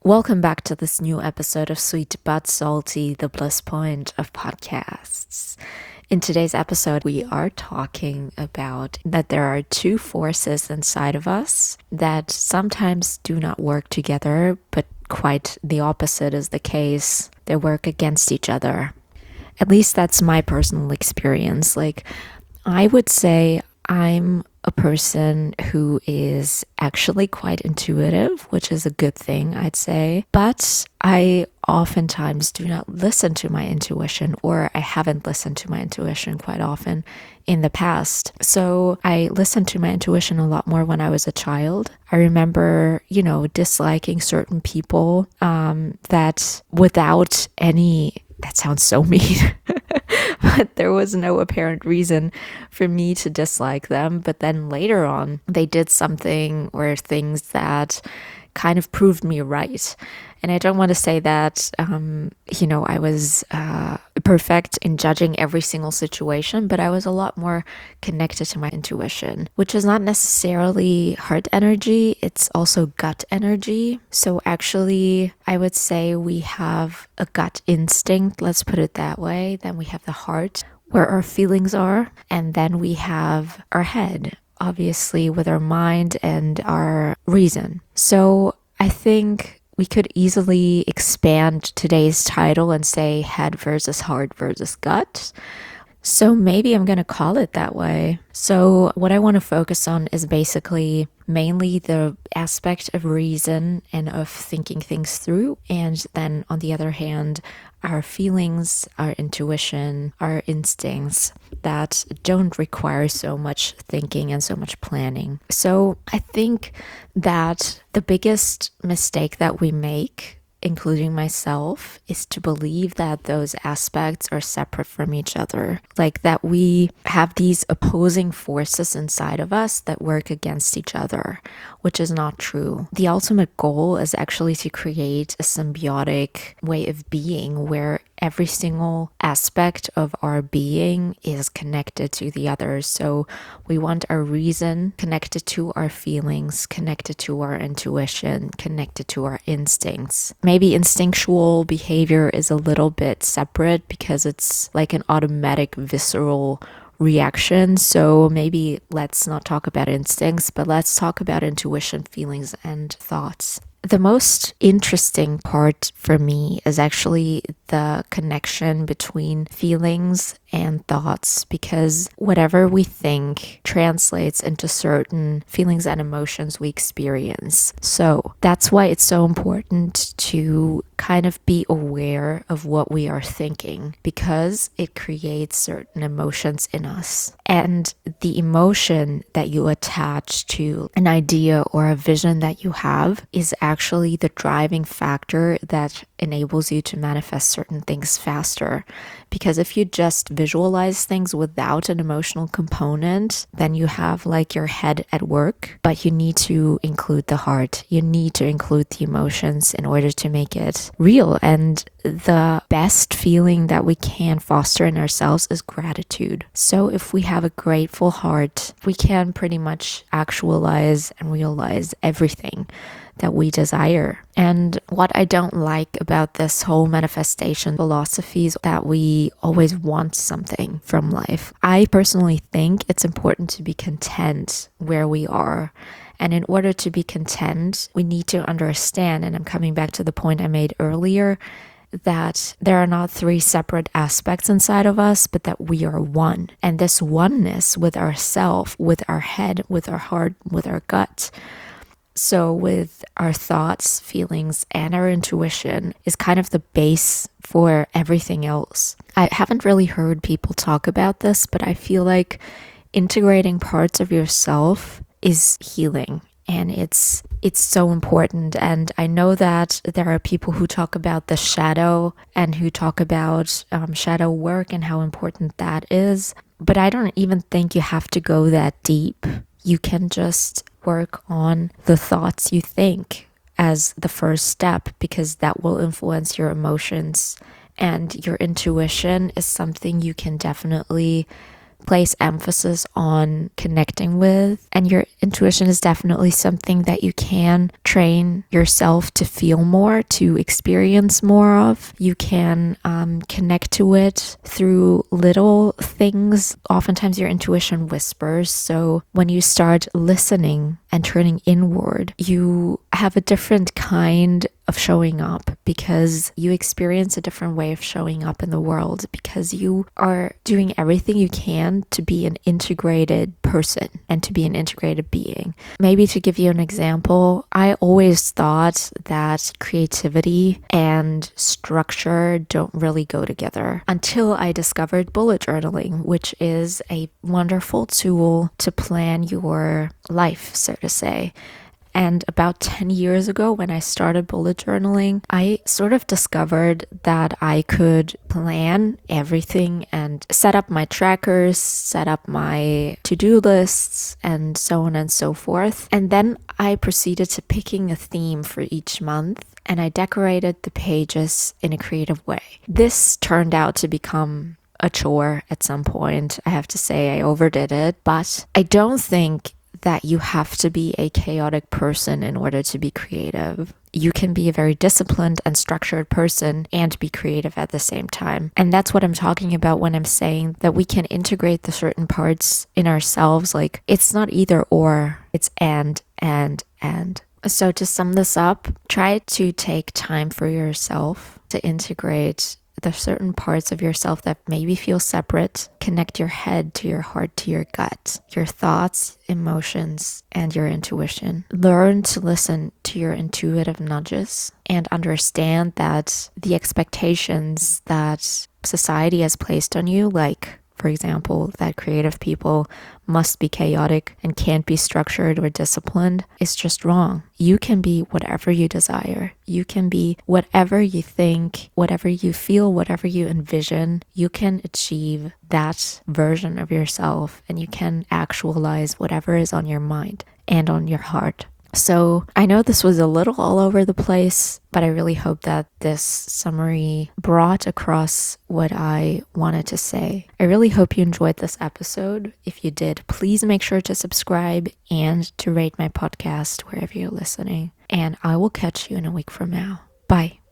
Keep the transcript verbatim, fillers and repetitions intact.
Welcome back to this new episode of Sweet But Salty, the bliss point of podcasts. In today's episode, we are talking about that there are two forces inside of us that sometimes do not work together, but quite the opposite is the case. They work against each other. At least that's my personal experience. Like, I would say I'm a person who is actually quite intuitive, which is a good thing, I'd say. But I oftentimes do not listen to my intuition, or I haven't listened to my intuition quite often in the past. So I listened to my intuition a lot more when I was a child. I remember, you know, disliking certain people um, that without any, that sounds so mean. But there was no apparent reason for me to dislike them. But then later on, they did something or things that kind of proved me right. And I don't want to say that, um, you know, I was uh, perfect in judging every single situation, but I was a lot more connected to my intuition, which is not necessarily heart energy. It's also gut energy. So actually, I would say we have a gut instinct, let's put it that way. Then we have the heart, where our feelings are. And then we have our head, obviously, with our mind and our reason. So I think we could easily expand today's title and say head versus heart versus gut. So maybe I'm going to call it that way. So what I want to focus on is basically mainly the aspect of reason and of thinking things through. And then on the other hand, our feelings, our intuition, our instincts that don't require so much thinking and so much planning. So I think that the biggest mistake that we make, including myself, is to believe that those aspects are separate from each other. Like that we have these opposing forces inside of us that work against each other, which is not true. The ultimate goal is actually to create a symbiotic way of being where every single aspect of our being is connected to the others. So we want our reason connected to our feelings, connected to our intuition, connected to our instincts. Maybe instinctual behavior is a little bit separate because it's like an automatic visceral reaction. So maybe let's not talk about instincts, but let's talk about intuition, feelings, and thoughts. The most interesting part for me is actually the connection between feelings and thoughts, because whatever we think translates into certain feelings and emotions we experience. So that's why it's so important to kind of be aware of what we are thinking, because it creates certain emotions in us. And the emotion that you attach to an idea or a vision that you have is actually the driving factor that enables you to manifest certain things faster. Because if you just visualize things without an emotional component, then you have like your head at work, but you need to include the heart. You need to include the emotions in order to make it real. And the best feeling that we can foster in ourselves is gratitude. So if we have a grateful heart, we can pretty much actualize and realize everything that we desire. And what I don't like about this whole manifestation philosophy is that we always want something from life. I personally think it's important to be content where we are. And in order to be content, we need to understand, and I'm coming back to the point I made earlier, that there are not three separate aspects inside of us, but that we are one. And this oneness with ourself, with our head, with our heart, with our gut, so with our thoughts, feelings, and our intuition is kind of the base for everything else. I haven't really heard people talk about this, but I feel like integrating parts of yourself is healing. And it's it's so important. And I know that there are people who talk about the shadow and who talk about um, shadow work and how important that is. But I don't even think you have to go that deep. You can just work on the thoughts you think as the first step, because that will influence your emotions. And your intuition is something you can definitely place emphasis on connecting with. And your intuition is definitely something that you can train yourself to feel more, to experience more of. You can um, connect to it through little things. Oftentimes your intuition whispers. So when you start listening and turning inward, you have a different kind of showing up because you experience a different way of showing up in the world, because you are doing everything you can to be an integrated person and to be an integrated being. Maybe to give you an example, I always thought that creativity and structure don't really go together until I discovered bullet journaling, which is a wonderful tool to plan your life, so to say. And about ten years ago, when I started bullet journaling, I sort of discovered that I could plan everything and set up my trackers, set up my to-do lists, and so on and so forth. And then I proceeded to picking a theme for each month, and I decorated the pages in a creative way. This turned out to become a chore at some point. I have to say I overdid it, but I don't think that you have to be a chaotic person in order to be creative. You can be a very disciplined and structured person and be creative at the same time. And that's what I'm talking about when I'm saying that we can integrate the certain parts in ourselves. Like, it's not either or, it's and, and, and. So to sum this up, try to take time for yourself to integrate the certain parts of yourself that maybe feel separate. Connect your head to your heart, to your gut, your thoughts, emotions, and your intuition. Learn to listen to your intuitive nudges and understand that the expectations that society has placed on you, like, for example, that creative people must be chaotic and can't be structured or disciplined, is just wrong. You can be whatever you desire. You can be whatever you think, whatever you feel, whatever you envision. You can achieve that version of yourself, and you can actualize whatever is on your mind and on your heart. So I know this was a little all over the place, but I really hope that this summary brought across what I wanted to say. I really hope you enjoyed this episode. If you did, please make sure to subscribe and to rate my podcast wherever you're listening. And I will catch you in a week from now. Bye.